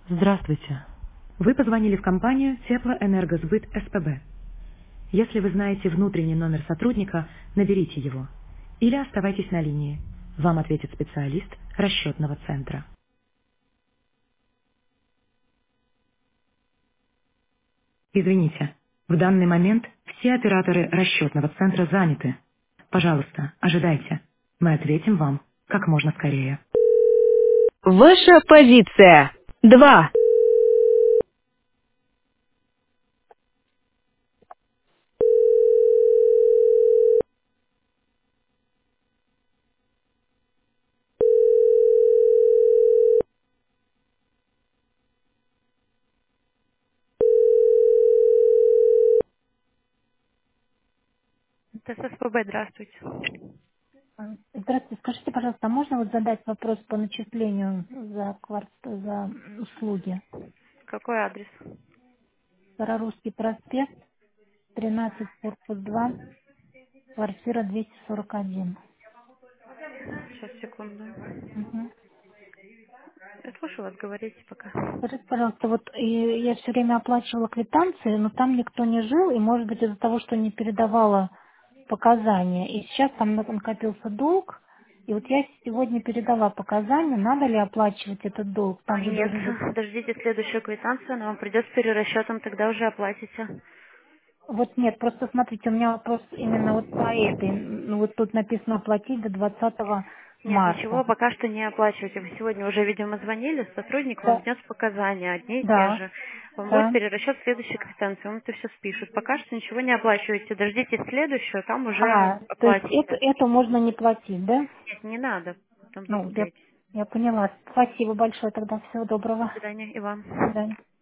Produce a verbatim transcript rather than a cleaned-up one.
Здравствуйте. Вы позвонили в компанию Теплоэнергосбыт СПБ. Если вы знаете внутренний номер сотрудника, наберите его. Или оставайтесь на линии. Вам ответит специалист расчетного центра. Извините, в данный момент все операторы расчетного центра заняты. Пожалуйста, ожидайте. Мы ответим вам как можно скорее. Ваша позиция. Два. ТССПБ, здравствуйте. А, Здравствуйте, скажите, пожалуйста, а можно вот задать вопрос по начислению за, кварт... за услуги? Какой адрес? Старорусский проспект, тринадцать, корпус два, квартира двести сорок один. Сейчас, секунду. Мгм. Я слушаю вас, говорите пока. Скажите, пожалуйста, вот и я все время оплачивала квитанции, но там никто не жил, и, может быть, из-за того, что не передавала показания, и сейчас там накопился долг, и вот я сегодня передала показания, надо ли оплачивать этот долг, А, там же нет, должен быть. дождитесь следующую квитанцию, она вам придет с перерасчетом, тогда уже оплатите. Вот нет, просто смотрите, у меня вопрос именно вот по этой. Ну вот тут написано оплатить до двадцатого Нет, ничего, марта. пока что не оплачивайте. Вы сегодня уже, видимо, звонили, сотрудник вам Да, внес показания, одни и те да, же. Вам будет да. перерасчет следующей квитанции, вам это все спишут. Пока что ничего не оплачиваете, дождитесь следующую, там уже А, то есть это, оплатите. это можно не платить, да? Нет, не надо, потом Ну, я, задумаетесь. я поняла. Спасибо большое тогда. Всего До доброго. свидания и вам. До свидания.